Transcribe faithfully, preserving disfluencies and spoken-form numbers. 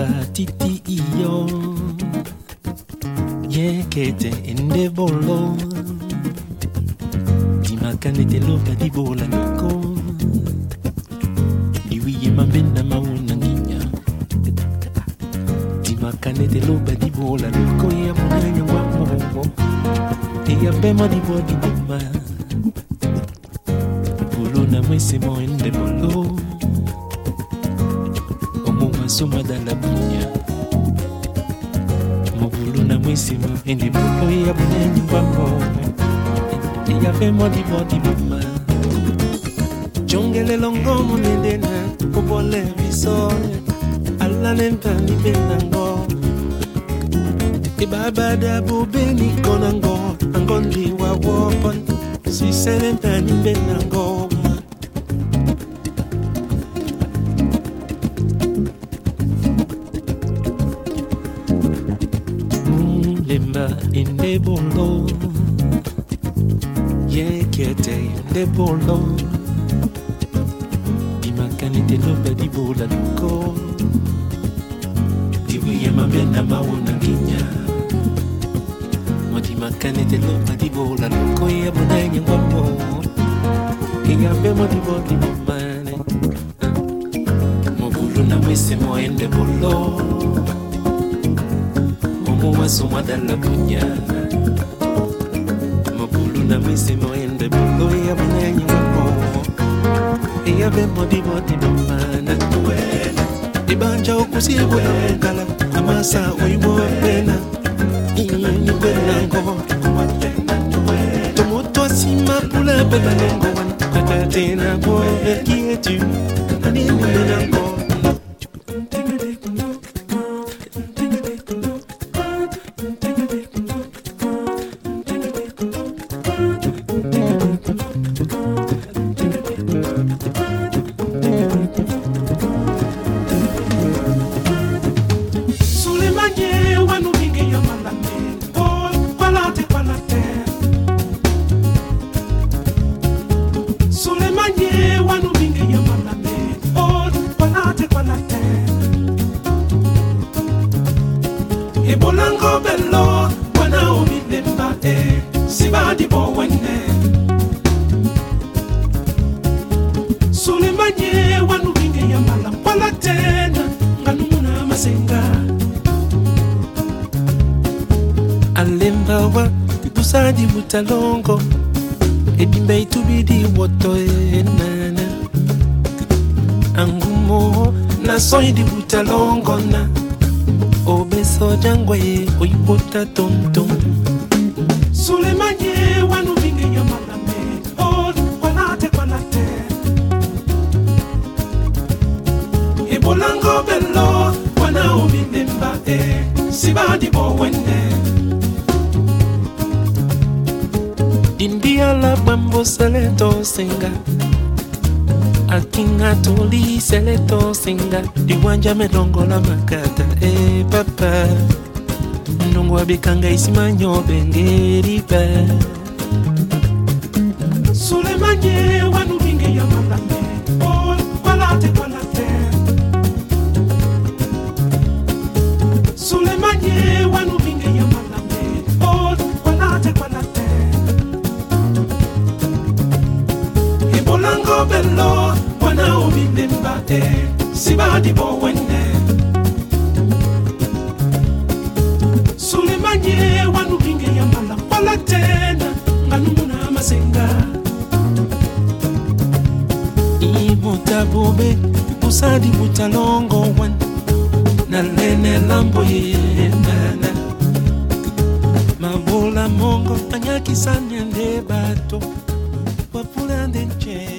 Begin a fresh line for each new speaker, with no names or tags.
lemba titi iyo ye kete ende bolo timakane te loka di bola niko iwiye mambena mauna nginya timakane te loka di bola niko ya munanya wa momo ya bema di bodi bema bolo na mwese mo ende bolo soma dans la bunya mobulu na mwisi mo ende bolo ya bunenyi wamo ya femo di bodi bima jongele longo munendena kubole viso alla nenta ni benango e baba da bobeni konango angondi wa wopon si selenta ni benango in the bolo ye kete in the bolo di makani te loba di bola luko di wiye mambena mauna ginya mo di makani te loba di bola luko ya bunenyi wamo ya bemo di bodi bimane mo bulu na mwese mo ende bolo Mwa soma dalla bunya mobulu na mese mo ende bolo ya bunenyi wamo ya bemo di bodi bimana tuwela ibanja okusibu na kala amasa oyiwo pena inyi benango tomoto sima pula benango akatina boy qui es-tu ani benango Ebolango bello, wana omi lemba e, sibadi bo wene. Sulemanye wanu binge ya malam pala tena, nganumuna masenga. Alemba wa, busadi butalongo, ebimbe itubidi woto e nana. Angumo, na soy di butalongo na. Obeso jangwe oipota tonton Sulemanye wanu binge ya malame Ol kwanate kwanate Ebolango bello wana ominemba e Sibadi bo wende Dindia la bambo seleto senga Akinga toli seleto singa Diwanja melongo la makata E papa Ndongo abikanga isimanyo bengeri pa Sulemanye wanu binge ya malame Ol kwalate kwalate Sulemanye wanu binge ya malame Ol kwalate kwalate Ebolango bello wana omi nemba e Sibadi bo wende Sulemanye wanu binge ya malam pala tena Nganumuna masenga Imuta bobe Usadi butalongo wan Nalene lambo ye nana Mabola mongo Anyaki sanyende bato Wapula ndenche